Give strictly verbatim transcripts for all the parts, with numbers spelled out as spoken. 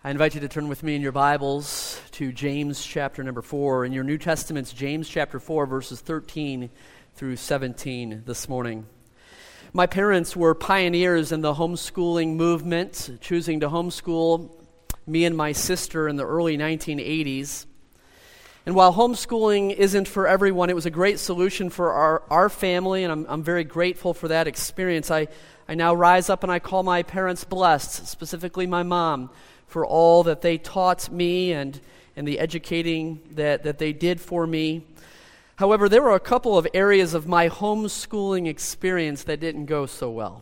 I invite you to turn with me in your Bibles to James chapter number four. In your New Testaments, James chapter four, verses thirteen through seventeen this morning. My parents were pioneers in the homeschooling movement, choosing to homeschool me and my sister in the early nineteen eighties. And while homeschooling isn't for everyone, it was a great solution for our, our family, and I'm, I'm very grateful for that experience. I, I now rise up and I call my parents blessed, specifically my mom, for all that they taught me and, and the educating that, that they did for me. However, there were a couple of areas of my homeschooling experience that didn't go so well.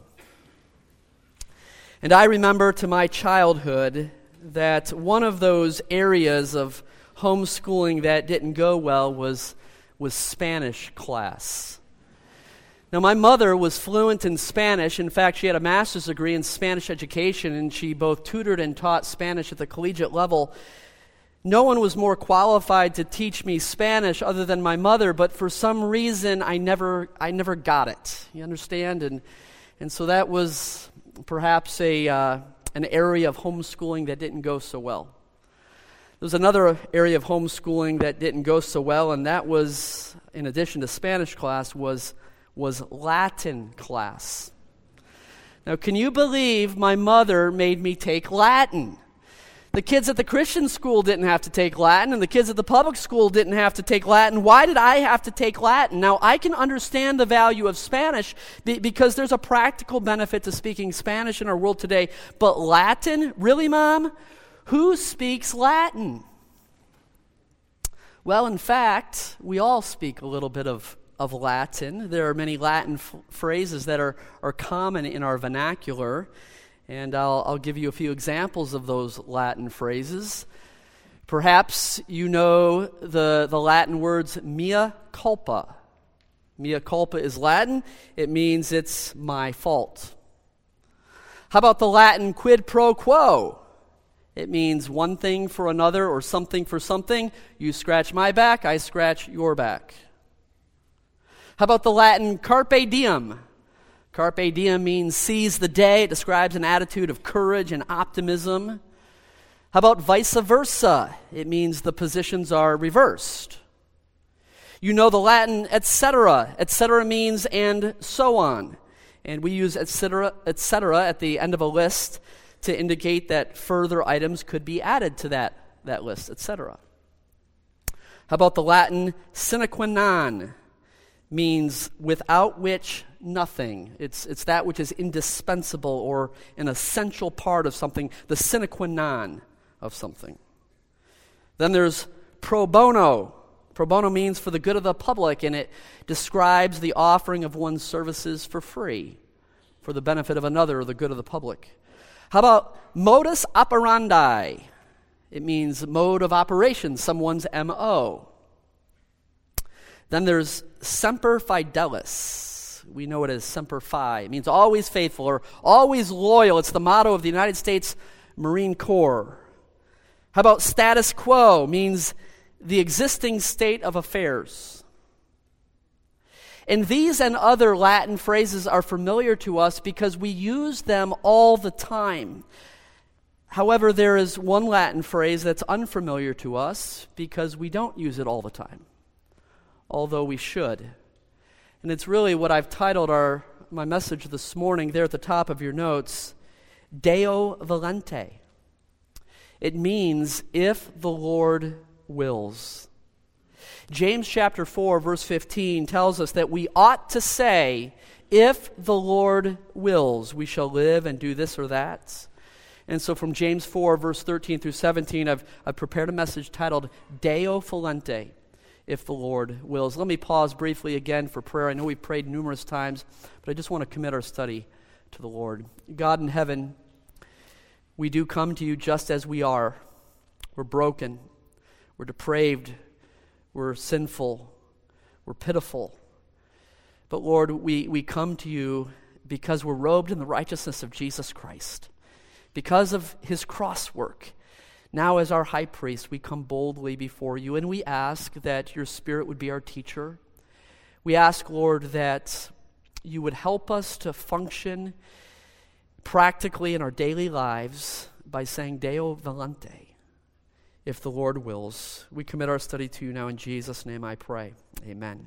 And I remember to my childhood that one of those areas of homeschooling that didn't go well was, was Spanish class. Now, my mother was fluent in Spanish. In fact, she had a master's degree in Spanish education, and she both tutored and taught Spanish at the collegiate level. No one was more qualified to teach me Spanish other than my mother, but for some reason, I never I never got it. You understand? And and so that was perhaps a uh, an area of homeschooling that didn't go so well. There was another area of homeschooling that didn't go so well, and that was, in addition to Spanish class, was was Latin class. Now, can you believe my mother made me take Latin? The kids at the Christian school didn't have to take Latin, and the kids at the public school didn't have to take Latin. Why did I have to take Latin? Now, I can understand the value of Spanish be- because there's a practical benefit to speaking Spanish in our world today, but Latin? Really, Mom? Who speaks Latin? Well, in fact, we all speak a little bit of of Latin. There are many Latin f- phrases that are, are common in our vernacular, and I'll, I'll give you a few examples of those Latin phrases. Perhaps you know the, the Latin words mea culpa. Mea culpa is Latin. It means it's my fault. How about the Latin quid pro quo? It means one thing for another or something for something. You scratch my back, I scratch your back. How about the Latin carpe diem? Carpe diem means seize the day. It describes an attitude of courage and optimism. How about vice versa? It means the positions are reversed. You know the Latin et cetera. Et cetera means and so on. And we use et cetera, et cetera at the end of a list to indicate that further items could be added to that, that list, et cetera. How about the Latin sine qua non? Means without which nothing. It's it's that which is indispensable or an essential part of something, the sine qua non of something. Then there's pro bono. Pro bono means for the good of the public, and it describes the offering of one's services for free, for the benefit of another or the good of the public. How about modus operandi? It means mode of operation, someone's M O. Then there's semper fidelis. We know it as semper fi. It means always faithful or always loyal. It's the motto of the United States Marine Corps. How about status quo? It means the existing state of affairs. And these and other Latin phrases are familiar to us because we use them all the time. However, there is one Latin phrase that's unfamiliar to us because we don't use it all the time, although we should. And it's really what I've titled our my message this morning there at the top of your notes, Deo volente. It means if the Lord wills. James chapter four, verse fifteen tells us that we ought to say, if the Lord wills, we shall live and do this or that. And so from James four, verse thirteen through seventeen, I've, I've prepared a message titled Deo volente, if the Lord wills. Let me pause briefly again for prayer. I know we've prayed numerous times, but I just want to commit our study to the Lord. God in heaven, we do come to you just as we are. We're broken. We're depraved. We're sinful. We're pitiful. But Lord, we, we come to you because we're robed in the righteousness of Jesus Christ. Because of his cross work. Now as our high priest, we come boldly before you, and we ask that your Spirit would be our teacher. We ask, Lord, that you would help us to function practically in our daily lives by saying Deo volente, if the Lord wills. We commit our study to you now in Jesus' name I pray. Amen.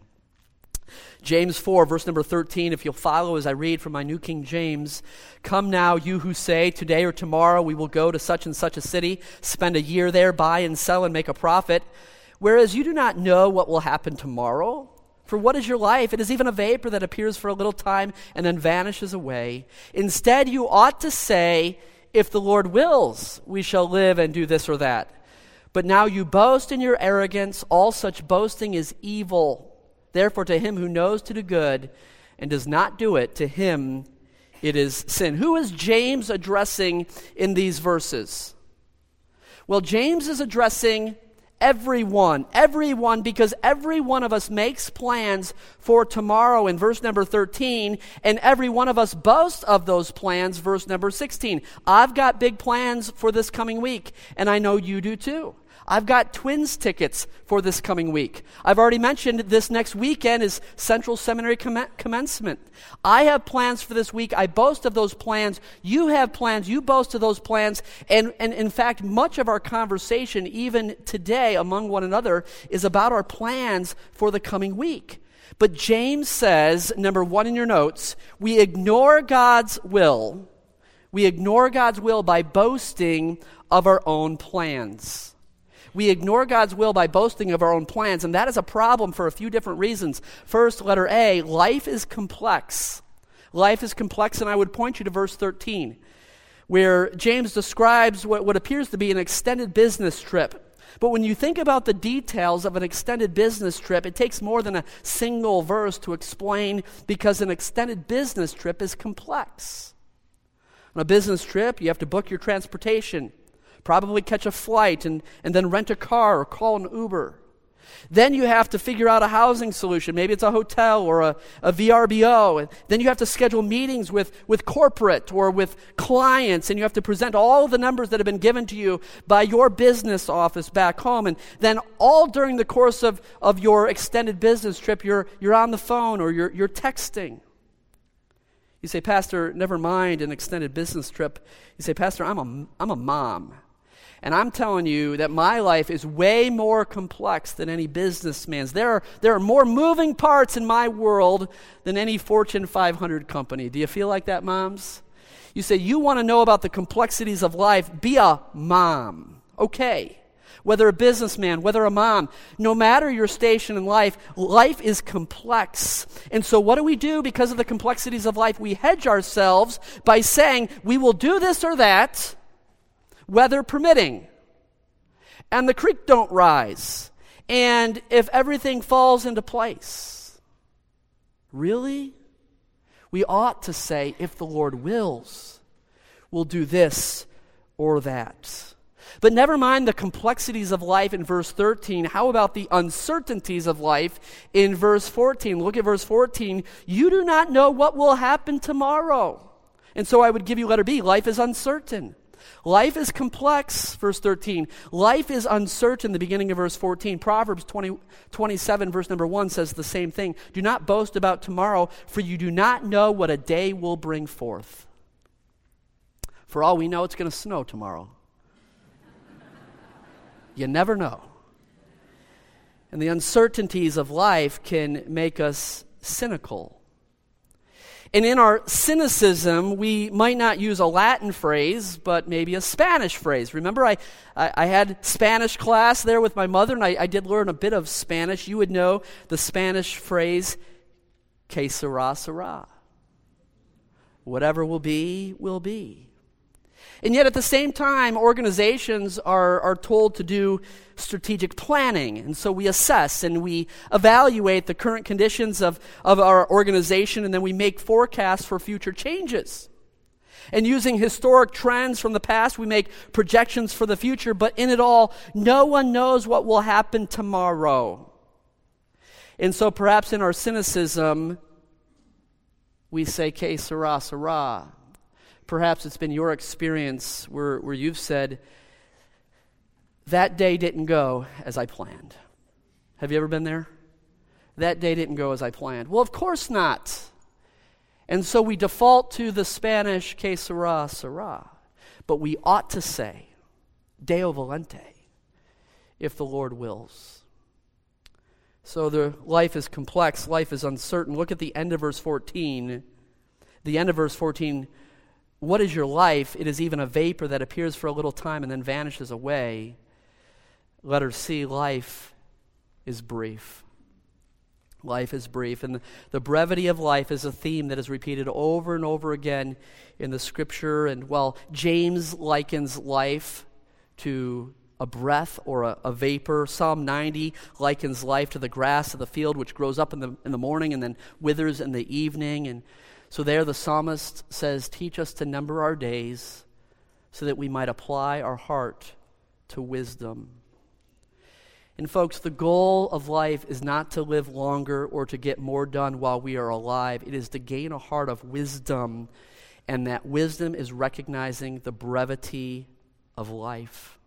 James four, verse number thirteen, if you'll follow as I read from my New King James. Come now, you who say, today or tomorrow we will go to such and such a city, spend a year there, buy and sell and make a profit, whereas you do not know what will happen tomorrow. For what is your life? It is even a vapor that appears for a little time and then vanishes away. Instead, you ought to say, if the Lord wills, we shall live and do this or that. But now you boast in your arrogance. All such boasting is evil. Therefore, to him who knows to do good and does not do it, to him it is sin. Who is James addressing in these verses? Well, James is addressing everyone, everyone, because every one of us makes plans for tomorrow in verse number thirteen, and every one of us boasts of those plans, verse number sixteen. I've got big plans for this coming week, and I know you do too. I've got Twins tickets for this coming week. I've already mentioned this next weekend is Central Seminary comm- commencement. I have plans for this week. I boast of those plans. You have plans. You boast of those plans. And, and in fact, much of our conversation, even today among one another, is about our plans for the coming week. But James says, number one in your notes, we ignore God's will. We ignore God's will by boasting of our own plans. We ignore God's will by boasting of our own plans, and that is a problem for a few different reasons. First, letter A, life is complex. Life is complex, and I would point you to verse thirteen, where James describes what, what appears to be an extended business trip. But when you think about the details of an extended business trip, it takes more than a single verse to explain, because an extended business trip is complex. On a business trip, you have to book your transportation, probably catch a flight, and, and then rent a car or call an Uber. Then you have to figure out a housing solution. Maybe it's a hotel or a, a V R B O. And then you have to schedule meetings with, with corporate or with clients, and you have to present all the numbers that have been given to you by your business office back home. And then all during the course of, of your extended business trip, you're, you're on the phone or you're, you're texting. You say, Pastor, never mind an extended business trip. You say, Pastor, I'm a, I'm a mom. And I'm telling you that my life is way more complex than any businessman's. There are, there are more moving parts in my world than any Fortune five hundred company. Do you feel like that, moms? You say, you want to know about the complexities of life, be a mom. Okay. Whether a businessman, whether a mom, no matter your station in life, life is complex. And so what do we do because of the complexities of life? We hedge ourselves by saying we will do this or that, weather permitting, and the creek don't rise, and if everything falls into place. Really? We ought to say, if the Lord wills, we'll do this or that. But never mind the complexities of life in verse thirteen. How about the uncertainties of life in verse fourteen? Look at verse fourteen. You do not know what will happen tomorrow. And so I would give you letter B. Life is uncertain. Life is complex, verse thirteen. Life is uncertain, the beginning of verse fourteen. Proverbs twenty, twenty-seven, verse number one says the same thing. Do not boast about tomorrow, for you do not know what a day will bring forth. For all we know, it's going to snow tomorrow. You never know. And the uncertainties of life can make us cynical. And in our cynicism, we might not use a Latin phrase, but maybe a Spanish phrase. Remember, I, I, I had Spanish class there with my mother, and I, I did learn a bit of Spanish. You would know the Spanish phrase, que sera, sera. Whatever will be, will be. And yet at the same time, organizations are, are told to do strategic planning. And so we assess and we evaluate the current conditions of, of our organization, and then we make forecasts for future changes. And using historic trends from the past, we make projections for the future, but in it all, no one knows what will happen tomorrow. And so perhaps in our cynicism, we say, que sera, sera. Perhaps it's been your experience where, where you've said, that day didn't go as I planned. Have you ever been there? That day didn't go as I planned. Well, of course not. And so we default to the Spanish que sera, sera. but we ought to say, Deo volente, if the Lord wills. So the life is complex, life is uncertain. Look at the end of verse fourteen. The end of verse fourteen, what is your life? It is even a vapor that appears for a little time and then vanishes away. Letter C, life is brief. Life is brief. And the, the brevity of life is a theme that is repeated over and over again in the Scripture. And while James likens life to a breath or a, a vapor, Psalm ninety likens life to the grass of the field, which grows up in the, in the morning and then withers in the evening. And so there the psalmist says, teach us to number our days so that we might apply our heart to wisdom. And folks, the goal of life is not to live longer or to get more done while we are alive. It is to gain a heart of wisdom, and that wisdom is recognizing the brevity of life.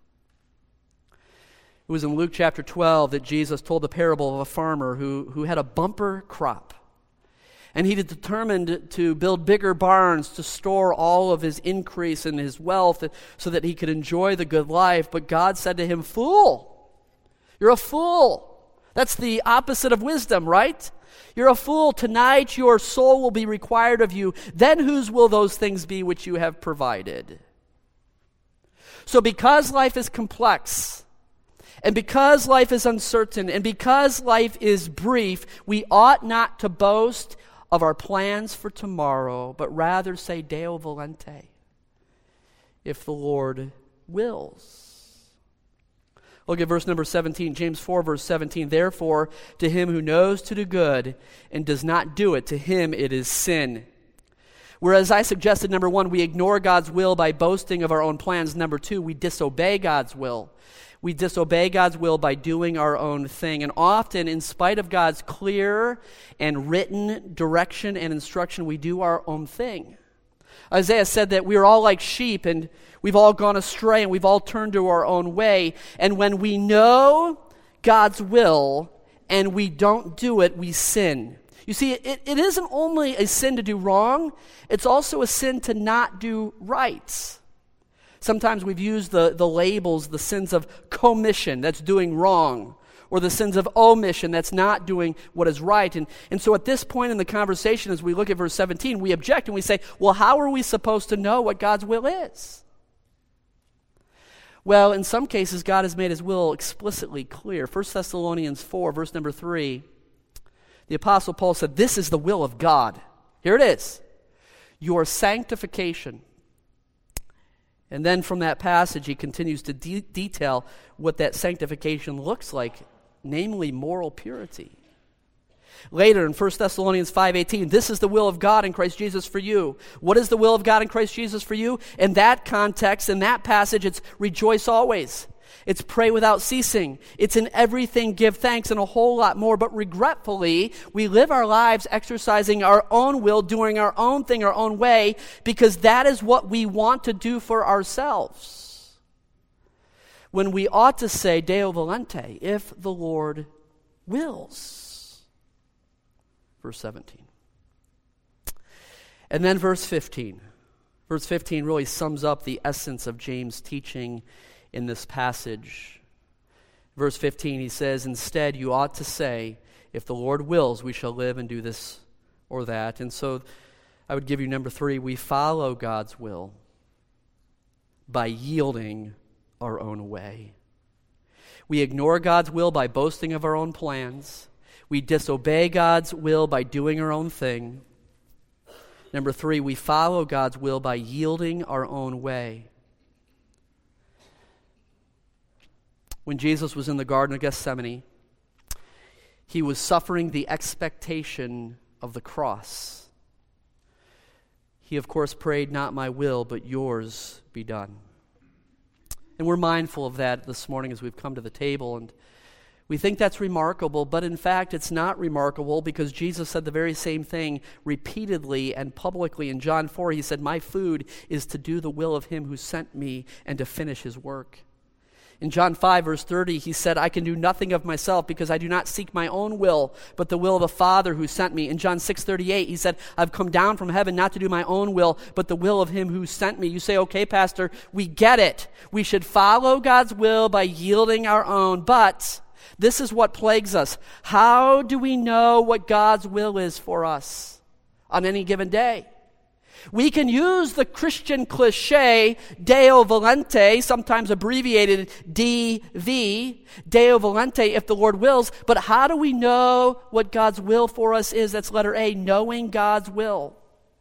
It was in Luke chapter twelve that Jesus told the parable of a farmer who, who had a bumper crop. And he determined to build bigger barns to store all of his increase and his wealth so that he could enjoy the good life. But God said to him, fool, you're a fool. That's the opposite of wisdom, right? You're a fool. Tonight your soul will be required of you. Then whose will those things be which you have provided? So because life is complex, and because life is uncertain, and because life is brief, we ought not to boast of our plans for tomorrow, but rather say, Deo volente, if the Lord wills. Look at verse number seventeen, James four, verse seventeen. Therefore, to him who knows to do good and does not do it, to him it is sin. Whereas I suggested, number one, we ignore God's will by boasting of our own plans. Number two, we disobey God's will. We disobey God's will by doing our own thing. And often, in spite of God's clear and written direction and instruction, we do our own thing. Isaiah said that we are all like sheep and we've all gone astray and we've all turned to our own way. And when we know God's will and we don't do it, we sin. You see, it, it isn't only a sin to do wrong, it's also a sin to not do right. Sometimes we've used the, the labels, the sins of commission, that's doing wrong, or the sins of omission, that's not doing what is right. And, and so at this point in the conversation, as we look at verse seventeen, we object and we say, well, how are we supposed to know what God's will is? Well, in some cases, God has made his will explicitly clear. First Thessalonians four, verse number three, the Apostle Paul said, this is the will of God. Here it is, your sanctification. And then from that passage, he continues to de- detail what that sanctification looks like, namely moral purity. Later in First Thessalonians five eighteen, this is the will of God in Christ Jesus for you. What is the will of God in Christ Jesus for you? In that context, in that passage, it's rejoice always. It's pray without ceasing. It's in everything give thanks and a whole lot more. But regretfully, we live our lives exercising our own will, doing our own thing our own way, because that is what we want to do for ourselves. When we ought to say, Deo volente, if the Lord wills. Verse seventeen. And then verse fifteen. Verse fifteen really sums up the essence of James' teaching in this passage. Verse fifteen, he says, instead you ought to say, if the Lord wills, we shall live and do this or that. And so I would give you number three, we follow God's will by yielding our own way. We ignore God's will by boasting of our own plans. We disobey God's will by doing our own thing. Number three, we follow God's will by yielding our own way. When Jesus was in the Garden of Gethsemane, he was suffering the expectation of the cross. He, of course, prayed, not my will, but yours be done. And we're mindful of that this morning as we've come to the table, and we think that's remarkable, but in fact it's not remarkable because Jesus said the very same thing repeatedly and publicly. In John four, he said, my food is to do the will of him who sent me and to finish his work. In John five, verse thirty, he said, I can do nothing of myself because I do not seek my own will, but the will of the Father who sent me. In John six thirty-eight, he said, I've come down from heaven not to do my own will, but the will of him who sent me. You say, okay, Pastor, we get it. We should follow God's will by yielding our own, but this is what plagues us. How do we know what God's will is for us on any given day? We can use the Christian cliche, Deo volente, sometimes abbreviated D V, Deo volente, if the Lord wills, but how do we know what God's will for us is? That's letter A, knowing God's will.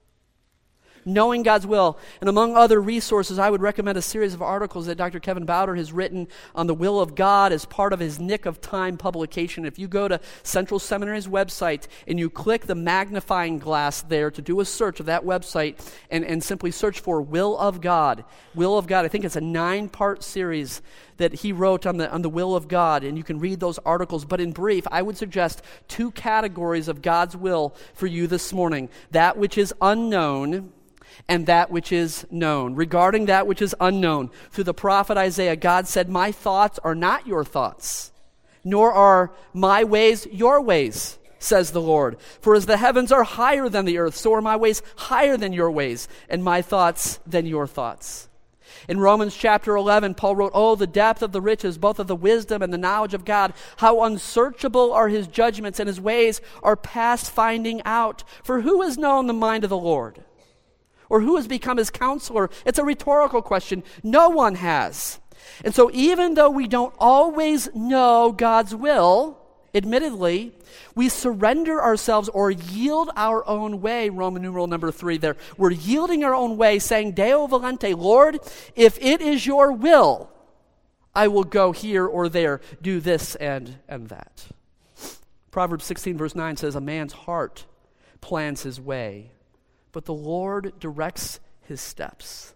Knowing God's will. And among other resources, I would recommend a series of articles that Doctor Kevin Bowder has written on the will of God as part of his Nick of Time publication. If you go to Central Seminary's website and you click the magnifying glass there to do a search of that website and, and simply search for Will of God, Will of God, I think it's a nine-part series that he wrote on the on the will of God, and you can read those articles. But in brief, I would suggest two categories of God's will for you this morning. That which is unknown and that which is known. Regarding that which is unknown, through the prophet Isaiah, God said, my thoughts are not your thoughts, nor are my ways your ways, says the Lord. For as the heavens are higher than the earth, so are my ways higher than your ways, and my thoughts than your thoughts. In Romans chapter eleven, Paul wrote, oh, the depth of the riches, both of the wisdom and the knowledge of God. How unsearchable are his judgments, and his ways are past finding out. For who has known the mind of the Lord? Or who has become his counselor? It's a rhetorical question. No one has. And so even though we don't always know God's will, admittedly, we surrender ourselves or yield our own way, Roman numeral number three there. We're yielding our own way, saying, Deo volente, Lord, if it is your will, I will go here or there, do this and, and that. Proverbs sixteen verse nine says, a man's heart plans his way, but the Lord directs his steps.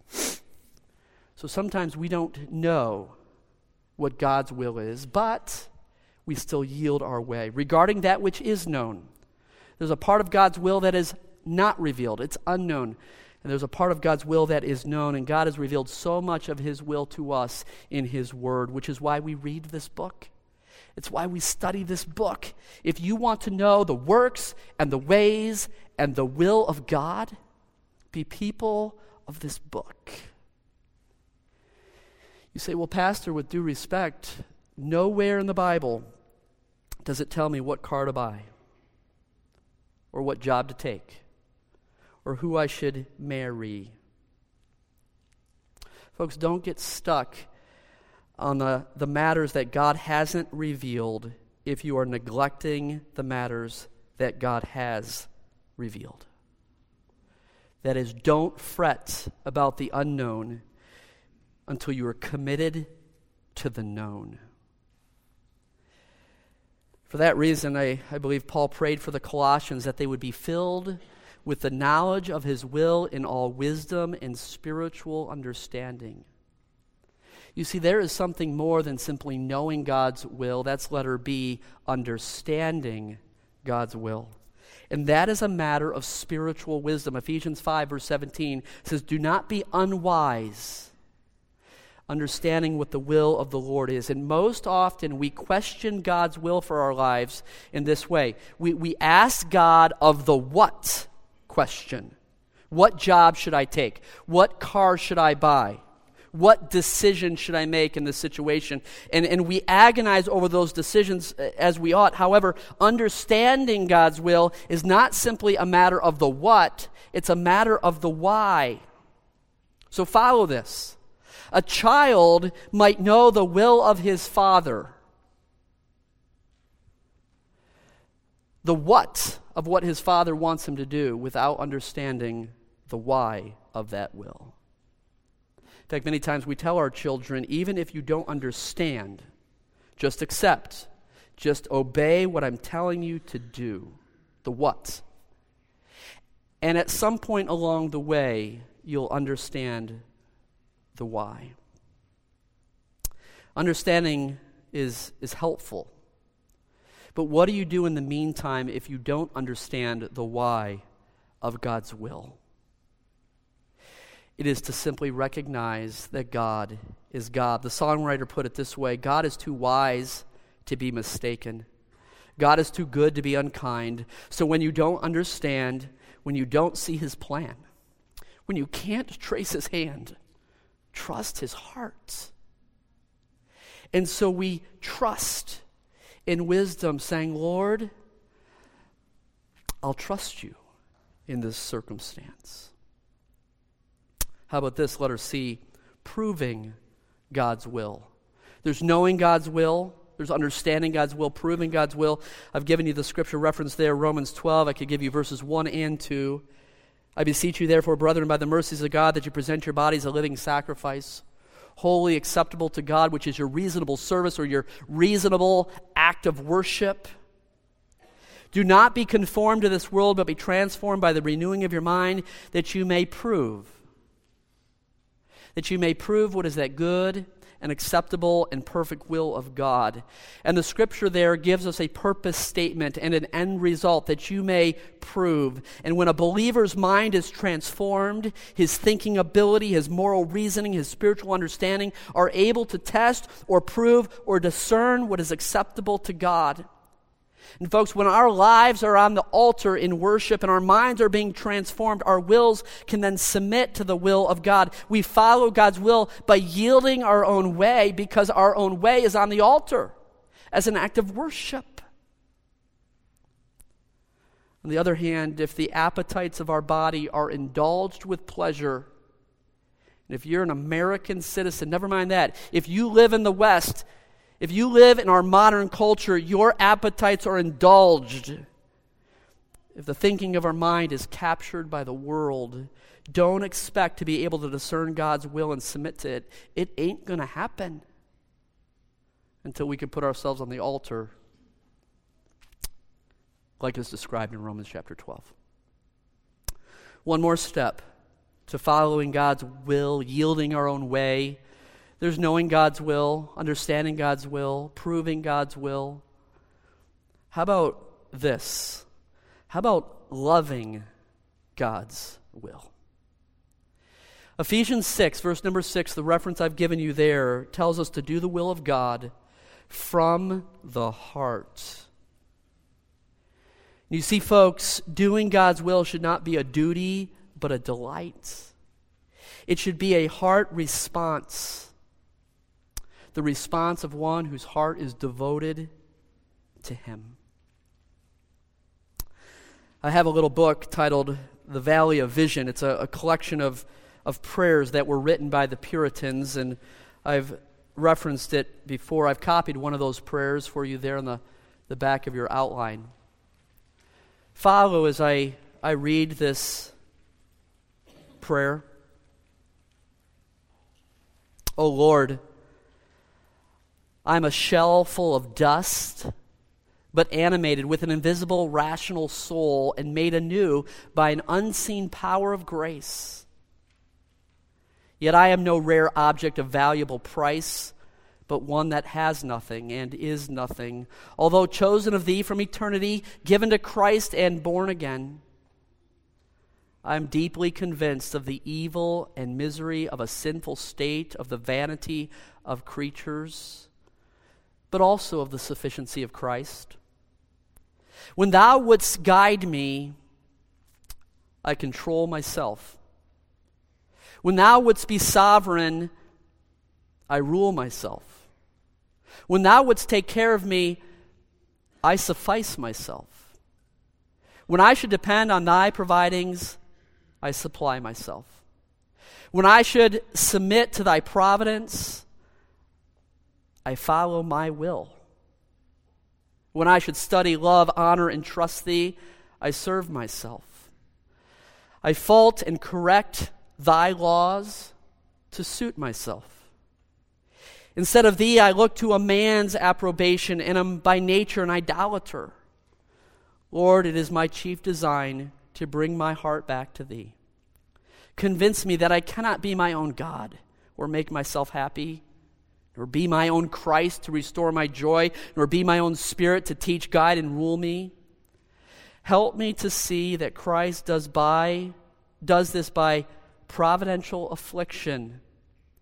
So sometimes we don't know what God's will is, but we still yield our way. Regarding that which is known, there's a part of God's will that is not revealed. It's unknown. And there's a part of God's will that is known, and God has revealed so much of his will to us in his word, which is why we read this book. It's why we study this book. If you want to know the works and the ways and the will of God, be people of this book. You say, well, Pastor, with due respect, nowhere in the Bible does it tell me what car to buy, or what job to take, or who I should marry. Folks, don't get stuck on the, the matters that God hasn't revealed if you are neglecting the matters that God has revealed. That is, don't fret about the unknown until you are committed to the known. For that reason, I, I believe Paul prayed for the Colossians that they would be filled with the knowledge of his will in all wisdom and spiritual understanding. You see, there is something more than simply knowing God's will. That's letter B, understanding God's will. And that is a matter of spiritual wisdom. Ephesians five, verse seventeen says, do not be unwise, understanding what the will of the Lord is. And most often we question God's will for our lives in this way. We, we ask God of the what question. What job should I take? What car should I buy? What decision should I make in this situation? And, and we agonize over those decisions as we ought. However, understanding God's will is not simply a matter of the what, it's a matter of the why. So follow this. A child might know the will of his father, the what of what his father wants him to do, without understanding the why of that will. In fact, many times we tell our children, even if you don't understand, just accept, just obey what I'm telling you to do, the what. And at some point along the way, you'll understand the why. Understanding is, is helpful. But what do you do in the meantime if you don't understand the why of God's will? It is to simply recognize that God is God. The songwriter put it this way: God is too wise to be mistaken. God is too good to be unkind. So when you don't understand, when you don't see his plan, when you can't trace his hand, trust his heart. And so we trust in wisdom, saying, Lord, I'll trust you in this circumstance. How about this? Letter C, proving God's will. There's knowing God's will. There's understanding God's will, proving God's will. I've given you the scripture reference there, Romans twelve. I could give you verses one and two. I beseech you, therefore, brethren, by the mercies of God, that you present your bodies a living sacrifice, holy, acceptable to God, which is your reasonable service or your reasonable act of worship. Do not be conformed to this world, but be transformed by the renewing of your mind, that you may prove. That you may prove what is that good and acceptable and perfect will of God. And the scripture there gives us a purpose statement and an end result, that you may prove. And when a believer's mind is transformed, his thinking ability, his moral reasoning, his spiritual understanding are able to test or prove or discern what is acceptable to God. And folks, when our lives are on the altar in worship and our minds are being transformed, our wills can then submit to the will of God. We follow God's will by yielding our own way, because our own way is on the altar as an act of worship. On the other hand, if the appetites of our body are indulged with pleasure, and if you're an American citizen, never mind that, if you live in the West, if you live in our modern culture, your appetites are indulged. If the thinking of our mind is captured by the world, don't expect to be able to discern God's will and submit to it. It ain't going to happen until we can put ourselves on the altar, like is described in Romans chapter twelve. One more step to following God's will, yielding our own way. There's knowing God's will, understanding God's will, proving God's will. How about this? How about loving God's will? Ephesians six, verse number six, the reference I've given you there, tells us to do the will of God from the heart. You see, folks, doing God's will should not be a duty, but a delight. It should be a heart response. The response of one whose heart is devoted to him. I have a little book titled The Valley of Vision. It's a, a collection of, of prayers that were written by the Puritans, and I've referenced it before. I've copied one of those prayers for you there on the, the back of your outline. Follow as I, I read this prayer. O Lord, I'm a shell full of dust, but animated with an invisible, rational soul and made anew by an unseen power of grace. Yet I am no rare object of valuable price, but one that has nothing and is nothing, although chosen of thee from eternity, given to Christ and born again. I am deeply convinced of the evil and misery of a sinful state, of the vanity of creatures, but also of the sufficiency of Christ. When thou wouldst guide me, I control myself. When thou wouldst be sovereign, I rule myself. When thou wouldst take care of me, I suffice myself. When I should depend on thy providings, I supply myself. When I should submit to thy providence, I follow my will. When I should study, love, honor, and trust thee, I serve myself. I fault and correct thy laws to suit myself. Instead of thee, I look to a man's approbation, and am by nature an idolater. Lord, it is my chief design to bring my heart back to thee. Convince me that I cannot be my own God or make myself happy, nor be my own Christ to restore my joy, nor be my own Spirit to teach, guide, and rule me. Help me to see that Christ does by does this by providential affliction,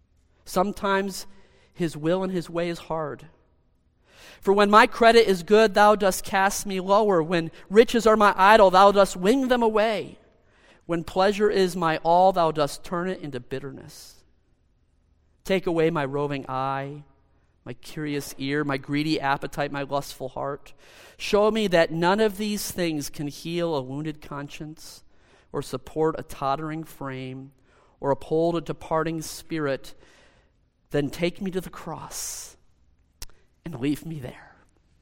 Sometimes his will and his way is hard. For when my credit is good, thou dost cast me lower. When riches are my idol, thou dost wing them away. When pleasure is my all, thou dost turn it into bitterness. Take away my roving eye, my curious ear, my greedy appetite, my lustful heart. Show me that none of these things can heal a wounded conscience, or support a tottering frame, or uphold a departing spirit. Then take me to the cross and leave me there.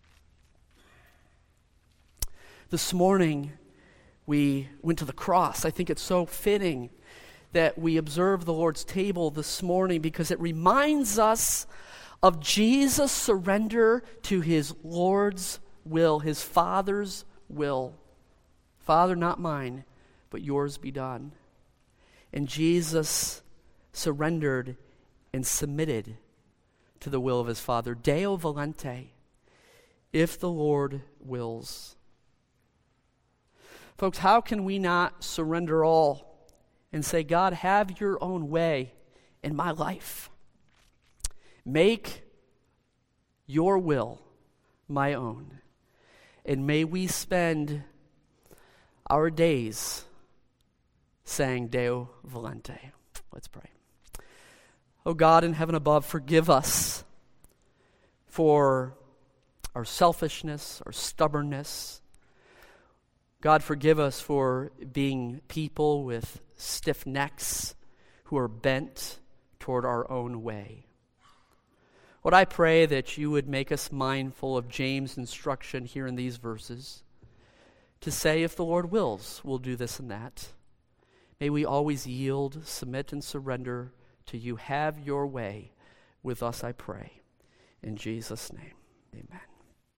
This morning, we went to the cross. I think it's so fitting that we observe the Lord's table this morning because it reminds us of Jesus' surrender to his Lord's will, his Father's will. Father, not mine, but yours be done. And Jesus surrendered and submitted to the will of his Father. Deo volente, if the Lord wills. Folks, how can we not surrender all and say, God, have your own way in my life? Make your will my own. And may we spend our days saying Deo volente. Let's pray. Oh God in heaven above, forgive us for our selfishness, our stubbornness. God, forgive us for being people with stiff necks who are bent toward our own way. Lord, I pray that you would make us mindful of James' instruction here in these verses to say, if the Lord wills, we'll do this and that. May we always yield, submit, and surrender to you. Have your way with us, I pray. In Jesus' name, amen.